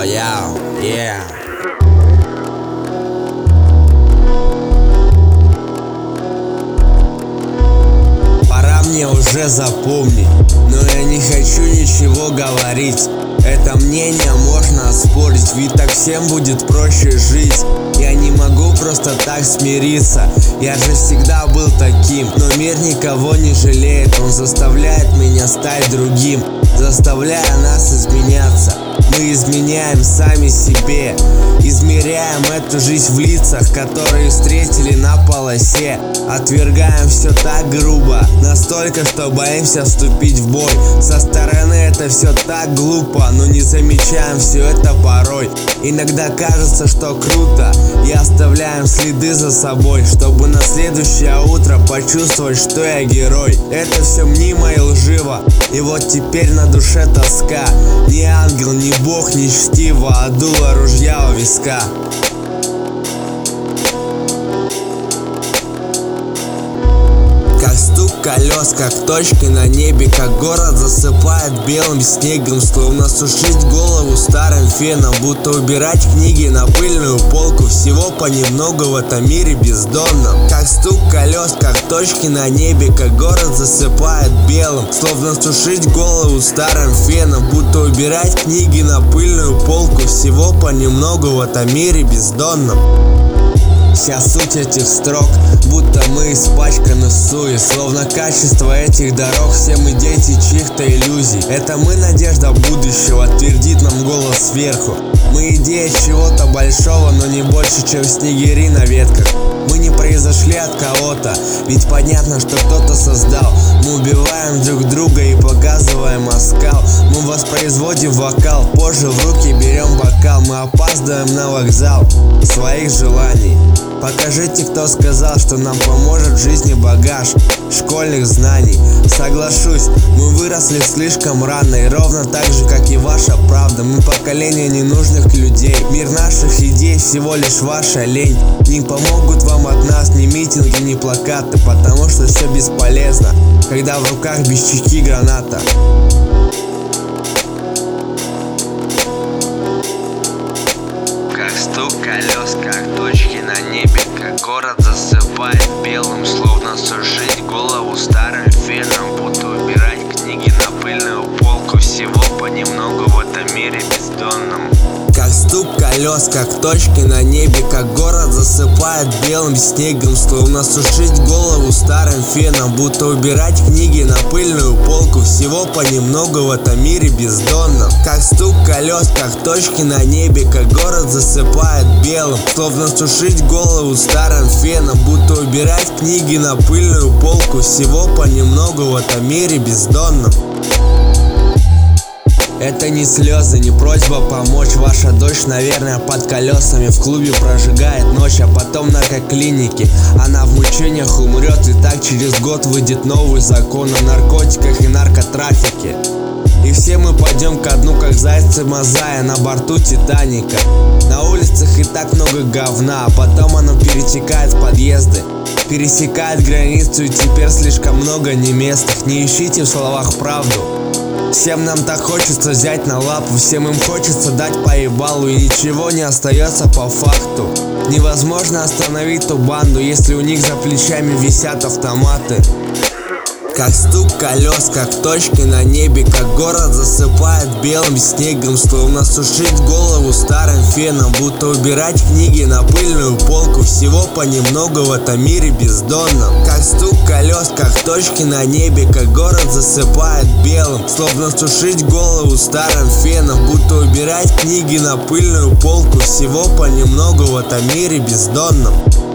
Yeah. Пора мне уже запомнить, но я не хочу ничего говорить. Это мнение можно оспорить, ведь так всем будет проще жить. Я не могу просто так смириться, я же всегда был таким. Но мир никого не жалеет, он заставляет меня стать другим, заставляя нас изменяться. Мы изменяем сами себе, измеряем эту жизнь в лицах, которые встретили на полосе. Отвергаем все так грубо, настолько, что боимся вступить в бой. Со стороны это все так глупо, но не замечаем все это порой. Иногда кажется, что круто, и оставляем следы за собой, чтобы на следующее утро почувствовать, что я герой. Это все мнимо и лживо, и вот теперь на душе тоска. Ни ангел, ни бог, ни чтиво, а дуло ружья у виска. Как стук колес, как точки на небе, как город засыпает белым снегом. Словно сушить голову старым феном, будто убирать книги на пыльную полку. Всего понемногу в этом мире бездонном. Как стук колес, как точки на небе, как город засыпает белым. Словно сушить голову старым феном, будто убирать книги на пыльную полку. Всего понемногу в этом мире бездонном. Вся суть этих строк, будто мы испачканы в суе. Словно качество этих дорог, все мы дети чьих-то иллюзий. Это мы надежда будущего, твердит нам голос сверху. Мы идея чего-то большого, но не больше, чем снегири на ветках. Мы не произошли от кого-то, ведь понятно, что кто-то создал. Мы убиваем друг друга и показываем оскал. Мы воспроизводим вокал, позже в руки берем бокал. Мы опаздываем на вокзал своих желаний. Покажите, кто сказал, что нам поможет в жизни багаж школьных знаний. Соглашусь, мы выросли слишком рано, и ровно так же, как и ваша правда. Мы поколение ненужных людей. Мир наших идей всего лишь ваша лень. Не помогут вам от нас ни митинги, ни плакаты, потому что все бесполезно, когда в руках без чеки граната. Как стук колес, как точки на небе, как город засыпает белым. Словно сушить голову старым феном, будто убирать книги на пыльную полку. Всего понемногу в этом мире бездонном. Как стук колес, как точки на небе, как город засыпает белым снегом. Словно сушить голову старым феном, будто убирать книги на пыльную полку. Всего понемногу в этом мире бездонном. Как стук колес, как точки на небе, как город засыпает белым. Словно сушить голову старым феном, будто убирать книги на пыльную полку. Всего понемногу в этом мире бездонном. Это не слезы, не просьба помочь. Ваша дочь, наверное, под колесами в клубе прожигает ночь, а потом в наркоклинике она в мучениях умрет. И так через год выйдет новый закон о наркотиках и наркотрафике. И все мы пойдем ко дну, как зайцы Мазая на борту Титаника. На улицах и так много говна, а потом оно перетекает в подъезды, пересекает границу, и теперь слишком много неместных. Не ищите в словах правду. Всем нам так хочется взять на лапу, всем им хочется дать по ебалу, и ничего не остается по факту. Невозможно остановить ту банду, если у них за плечами висят автоматы. Как стук колес, как точки на небе, как город засыпает белым снегом. Словно сушить голову старым феном, будто убирать книги на пыльную полку. Всего понемногу в этом мире бездонном. Как стук колес, как точки на небе, как город засыпает белым. Словно сушить голову старым феном, будто убирать книги на пыльную полку. Всего понемногу в этом мире бездонном.